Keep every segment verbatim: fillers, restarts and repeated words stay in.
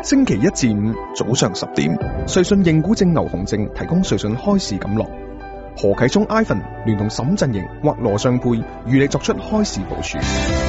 星期一至五早上十點，瑞信認股證牛熊證提供瑞信開市錦樂。何啟聰 Ivan 聯同沈振盈或羅尚佩與你作出開市部署。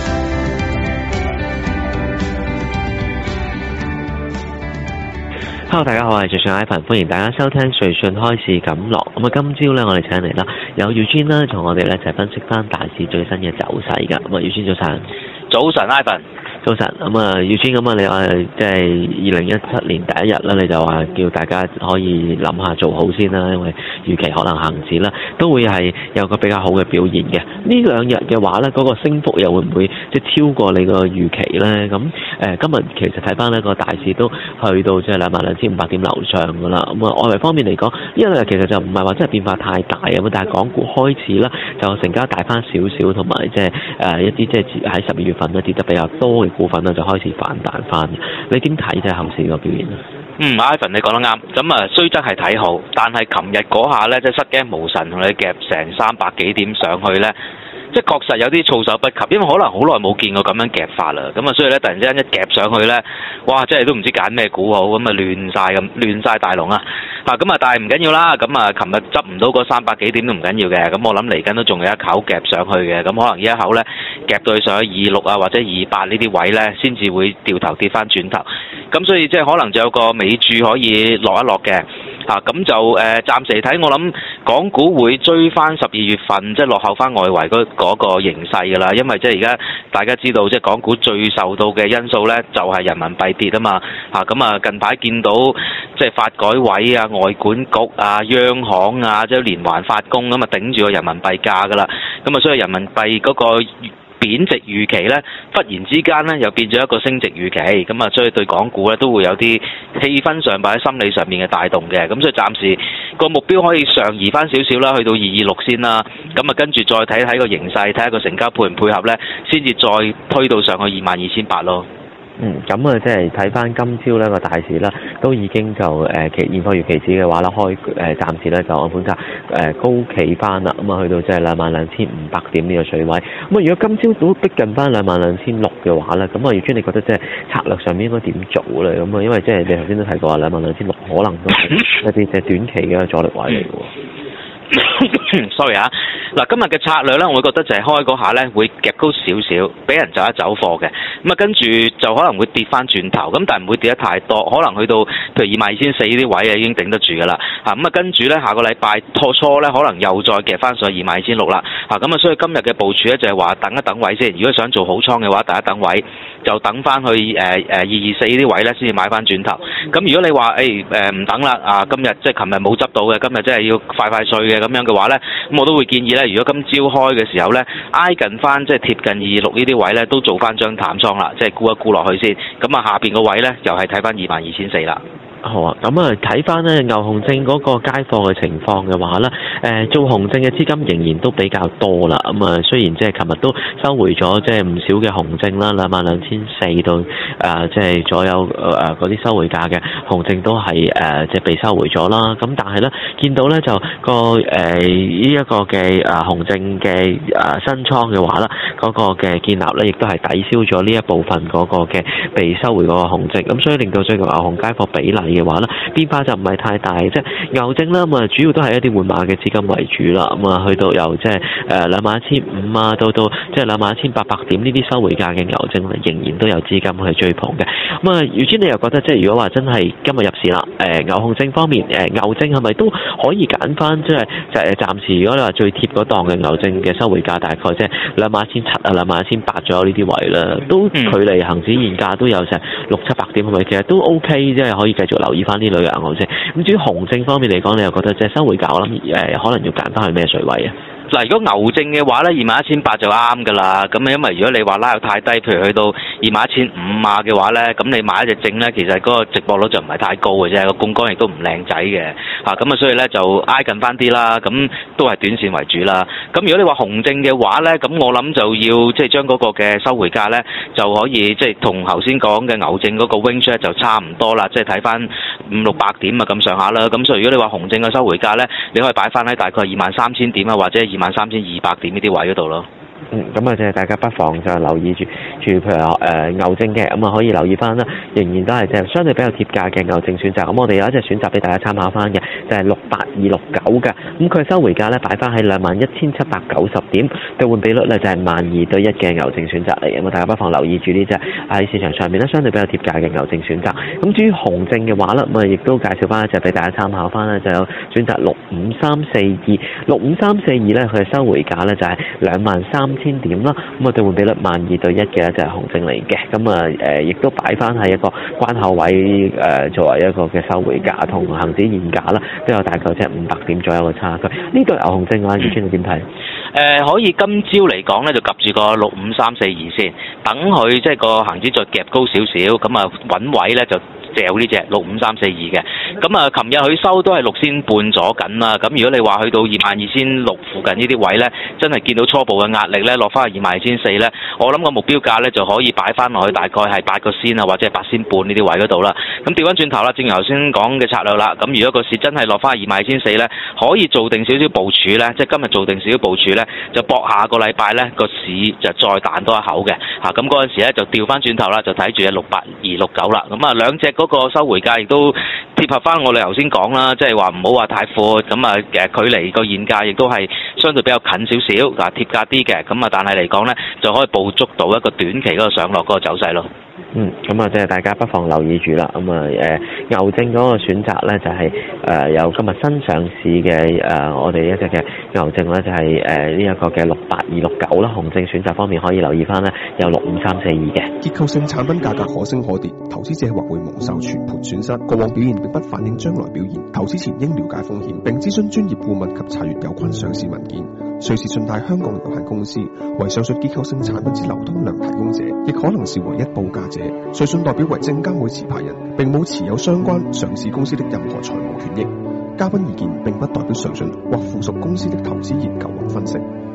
Hello， 大家好，我係瑞信 Ivan， 歡迎大家收聽瑞信開市錦樂。咁啊，今朝咧我哋請嚟啦，有 Eugene 啦，同我哋咧一齊分析翻大市最新嘅走勢噶。咁啊 Eugene早晨， 早晨 Ivan。 早晨，咁啊，Eugene，咁啊，你話即係二零一七年第一日啦，你就話叫大家可以諗下做好先啦，因為預期可能恆指啦都會係有個比較好嘅表現嘅。呢兩日嘅話咧，嗰、那個升幅又會唔會即係超過你個預期咧？咁誒、呃，今日其實睇翻呢個大市都去到即係兩萬兩千五百點樓上噶啦。咁啊，外圍方面嚟講，呢兩日其實就唔係話真係變化太大咁，但係港股開始啦就成交大翻少少，同埋即係誒一啲即係喺十二月份咧跌得比較多嘅股份咧就開始反彈翻，你點睇即係後市個表現啊？ 嗯 ，Ivan 你講得啱，咁啊雖則係睇好，但係琴日嗰下咧即係失驚無神同你夾成三百幾點上去咧，即係確實有啲措手不及，因為可能好耐冇見過咁樣夾法啦，咁啊所以咧突然之間一夾上去咧，哇！真係都唔知揀咩股好，咁啊亂晒咁亂曬大龍啊！啊咁啊，但係唔緊要啦，咁啊琴日執唔到嗰三百幾點都唔緊要嘅，咁我諗嚟緊都仲有一口夾上去嘅，咁可能呢一口咧夾到去上去二六啊或者二八呢啲位咧，先至會掉頭跌翻轉頭，咁所以即係可能就有個尾柱可以落一落嘅。啊，咁就誒、呃、暫時嚟睇，我諗港股會追翻十二月份，即係落後翻外圍嗰嗰個形勢㗎啦。因為即係而家大家知道，即係港股最受到嘅因素咧，就係人民幣跌啊嘛。啊，咁啊近排見到即係發改委啊、外管局啊、央行啊，即係連環發功咁啊，頂住個人民幣價㗎啦。咁啊，所以人民幣嗰個貶值預期咧，忽然之間咧又變咗一個升值預期，咁啊，所以對港股咧都會有啲氣氛上或者心理上面嘅帶動嘅，咁所以暫時個目標可以上移翻少少啦，去到二二六先啦，咁啊跟住再睇睇個形勢，睇下個成交配唔配合咧，先至再推到上去二萬二千八咯。 嗯，咁啊，即係睇翻今朝呢個大市啦，都已經就誒期現貨月期指嘅話啦，開誒、呃、暫時咧就按本價誒高企翻啦，咁啊去到即係兩萬兩千五百點呢個水位。咁啊，如果今朝都逼近翻兩萬兩千六嘅話咧，咁啊，Eugene你覺得即係策略上面應該點做咧？咁啊，因為即係你頭先都提過話兩萬兩千六可能都係一啲即係短期嘅阻力位嚟嘅喎。 sorry 啊，嗱今日嘅策略咧，我覺得就係開嗰下咧會夾高少少，俾人走一走貨嘅，咁啊跟住就可能會跌翻轉頭，咁但係唔會跌得太多，可能去到譬如二萬二千四呢啲位啊已經頂得住噶啦，嚇咁啊跟住咧下個禮拜拖初咧可能又再夾翻上二萬二千六啦，嚇咁啊所以今日嘅部署咧就係話等一等位先，如果想做好倉嘅話，等一等位就等翻去誒誒二二四呢啲位咧先至買翻轉頭，咁如果你話誒誒唔等啦，啊今日即係琴日冇執到嘅，今日真係要快快碎嘅咁樣嘅話咧，咁我都會建議咧，如果今朝開嘅時候咧，挨近翻即係貼近二二六呢啲位咧，都做翻張淡倉啦，即係沽一沽落去先，咁啊下邊個位咧又係睇翻二萬二千四啦。 好啊，咁啊睇翻咧牛熊證嗰個街貨嘅情況嘅話咧，誒、呃、做熊證嘅資金仍然都比較多啦。咁、嗯、啊雖然即係琴日都收回咗即係唔少嘅熊證啦，兩萬兩千四到誒即係左右誒嗰啲收回價嘅熊證都係誒即係被收回咗啦。咁但係咧見到咧就個誒呢一個嘅誒熊證嘅誒新倉嘅話啦，嗰、那個嘅建立咧亦都係抵消咗呢一部分嗰個嘅被收回嗰個熊證，咁所以令到最近牛熊街貨比例嘅話咧，變化就唔係太大，即係牛證啦，咁啊主要都係一啲換馬嘅資金為主啦，咁啊去到由即係誒兩萬一千五啊，到到即係兩萬一千八百點呢啲收回價嘅牛證咧，仍然都有資金去追捧嘅。咁啊，Eugene你又覺得即係如果話真係今日入市啦，誒牛熊證方面，誒牛證係咪都可以揀翻即係就係暫時如果你話最貼嗰檔嘅牛證嘅收回價大概即係兩萬一千七啊、兩萬一千八左右呢啲位啦，都距離恆指現價都有成六七百點，係咪其實都 OK， 即係可以繼續留意翻呢類嘅牛證。咁至於熊證方面嚟講，你又覺得即係收回價，我諗誒可能要揀翻去咩水位啊？ 嗱，如果牛證嘅話咧，二萬一千八就啱噶啦。咁因為如果你話拉到太低，譬如去到二萬一千五啊嘅話咧，咁你買一隻證咧，其實嗰個值博率就唔係太高嘅啫，個槓桿亦都唔靚仔嘅。啊，咁啊，所以咧就挨近翻啲啦。咁都係短線為主啦。咁如果你話熊證嘅話咧，咁我諗就要即係將嗰個嘅收回價咧，就可以即係同頭先講嘅牛證嗰個 range 咧就差唔多啦，即係睇翻五六百點啊咁上下啦。咁所以如果你話熊證嘅收回價咧，你可以擺翻喺大概二萬三千點啊，或者二萬三千二百點呢啲位嗰度咯。 嗯，咁啊，即係大家不妨就留意住住，譬如誒、呃、牛證嘅，咁啊可以留意翻啦，仍然都係即係相對比較貼價嘅牛證選擇。咁我哋有一隻選擇俾大家參考翻嘅，就係六八二六九嘅，咁佢收回價咧擺翻喺兩萬一千七百九十點，兌換比率咧就係萬二對一嘅牛證選擇嚟。咁啊，大家不妨留意住呢隻喺市場上面咧相對比較貼價嘅牛證選擇。咁至於紅證嘅話咧，咁啊亦都介紹翻一隻俾大家參考翻啦，就有選擇六五三四二，六五三四二咧佢嘅收回價咧就係兩萬三千點啦，咁啊兌換比率萬二對一嘅一隻紅證嚟嘅，咁啊誒亦都擺翻喺一個關口位誒、呃、作為一個嘅收回價，同恒指現價啦都有大概即係五百點左右嘅差距。呢對牛紅證嘅話，宇川你點睇？誒、 呃、可以今朝嚟講咧，就及住個六五三四二先，等佢即係個恆指再夾高少少，咁啊揾位咧就掉呢隻六五三四二嘅。咁啊，琴日佢收都係六仙半咗緊啦。咁如果你話去到二萬二千六附近呢啲位咧，真係見到初步嘅壓力咧，落翻去二萬二千四咧，我諗個目標價咧就可以擺翻落去大概係八個仙啊，或者係八仙半呢啲位嗰度啦。咁調翻轉頭啦，正如頭先講嘅策略啦。咁如果個市真係落翻去二萬二千四咧，可以做定少少部署咧，即係今日做定少少部署咧，就搏下個禮拜咧個市就再彈多一口嘅嚇。咁嗰陣時咧就調翻轉頭啦，就睇住嘅六八二六九啦。咁啊兩隻嗰個收回價亦都貼合翻我哋頭先講啦，即係話唔好話太闊，咁啊誒距離個現價亦都係相對比較近少少，嗱貼價啲嘅，咁啊但係嚟講咧就可以捕捉到一個短期嗰個上落嗰個走勢咯。 嗯，咁啊，即係大家不妨留意住啦。咁啊，誒牛證嗰個選擇咧，就係、是、誒、呃、有今日新上市嘅誒、呃，我哋一隻嘅牛證咧，就係誒呢一個嘅六八二六九啦。紅證選擇方面可以留意翻咧，有六五三四二嘅。 結構性產品價格可升可跌，投資者或會蒙受全盤損失。過往表現並不反映將來表現，投資前應了解風險，並諮詢專業顧問及查閱有關上市文件。瑞士信貸香港有限公司為上述結構性產品之流通量提供者，亦可能是唯一報價者。瑞信代表為證監會持牌人，並冇持有相關上市公司的任何財務權益。嘉賓意見並不代表瑞信或附屬公司的投資研究或分析。